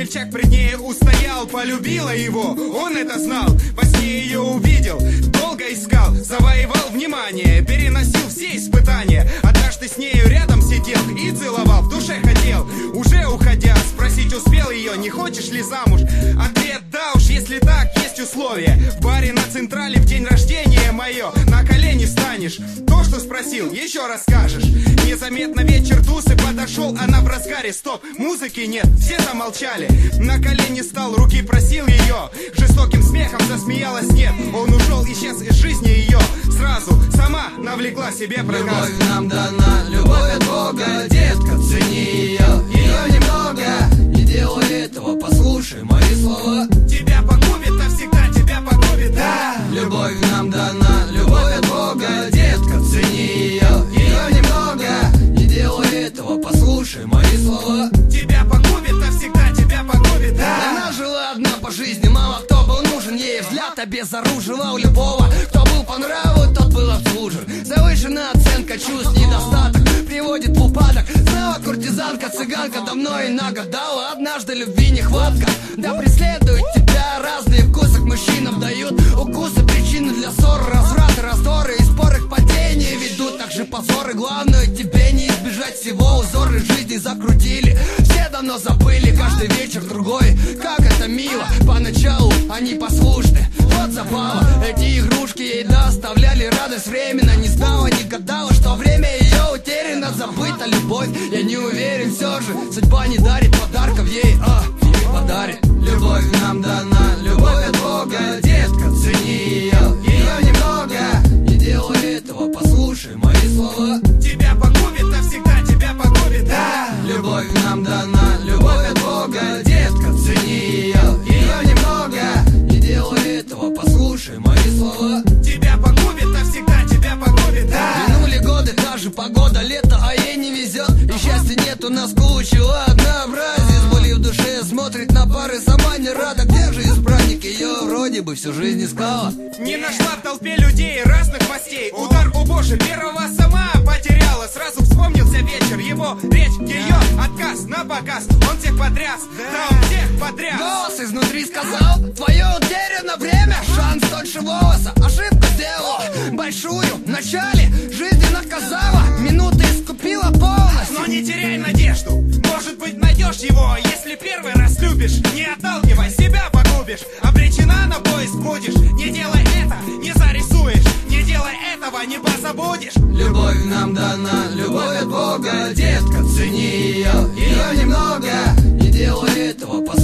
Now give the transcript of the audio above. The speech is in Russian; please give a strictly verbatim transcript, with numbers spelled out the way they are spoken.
весельчак пред ней устоял, полюбила его, он это знал. Во сне ее увидел, долго искал, завоевал внимание, переносил все испытания. Однажды с нею рядом сидел и целовал, в душе хотел. Уже уходя, спросить успел ее, не хочешь ли замуж? Ответ: да уж, если так, есть условия. В баре на Централе в день рождения мое на колени станешь. То, что спросил, еще расскажешь. Незаметно вечер тусы подошел, она в разгаре. Стоп, музыки нет, все замолчали. На колени стал, руки просил ее. Жестоким смехом засмеялась, нет. Он ушел, исчез из жизни ее. Сразу сама навлекла себе проказ. Любовь нам дана, любовь от Бога, детка, цени ее, ее немного. Не делай этого, послушай мои слова. Тебя погубит, навсегда тебя погубит, да. Любовь нам дана, любовь от Бога, детка, цени ее, ее немного. Не делай этого, послушай мои слова. Тебя погубит, навсегда тебя погубит, да. Она жила одна по жизни, мало кто был нужен ей. Взгляд обезоруживал любого, кто был по нраву, тот был обслужен. Завышенная оценка чувств, недостаток приводит в упадок. Знала куртизанка, цыганка, давно и нагадала. Однажды любви нехватка, да преследует тебя разные вкусы. К мужчинам дают укусы, причины для ссор, развраты, раздоры и споры к падению ведут. Также позоры, главное тебе не избежать всего. Узоры жизни закрутили, все давно забыли. Каждый вечер другой, как это мило. Поначалу они послушны, вот запала. Эти игрушки ей доставляли радость временно. Не знала, не гадала, что время ее утеряно, забыта любовь. Я не уверен, все же судьба не дарит подарков ей, а ей подарит. Любовь нам дана, любовь от Бога, детка, цени ее, ее немного. Не делай этого, послушай мои слова. Тебя погубит, навсегда тебя погубит, да. Любовь нам дана, любовь от Бога, детка, цени ее, ее немного. Не делай этого, послушай мои слова. Тебя погубит, навсегда тебя погубит, да. Минули годы, та же погода, лето, а ей не везет. И счастья нету, наскучила однообразие. С болью в душе смотрит на пары, сама не рада. Где же избранник ее вроде бы всю жизнь искала? Не нашла в толпе людей разных мастей. Удар, о боже, первого сама потеряла. Сразу вспомнился вечер, его речь, ее отказ на показ. Он всех потряс, да он всех потряс. Голос изнутри сказал: твое утеряно время, шанс тоньше волоса. Ошибку сделала большую, в начале жизни наказала. Минуты искупила полностью. Но не теряй надежду, может быть найдешь его. Если первый раз любишь, не отталкивай, себя погубишь. Обречена на поиск будешь, не делай это, не зарисуешь. Не делай этого, не позабудешь. Любовь нам дана, любовь от Бога, детка, цени ее, ее немного. Не делай этого,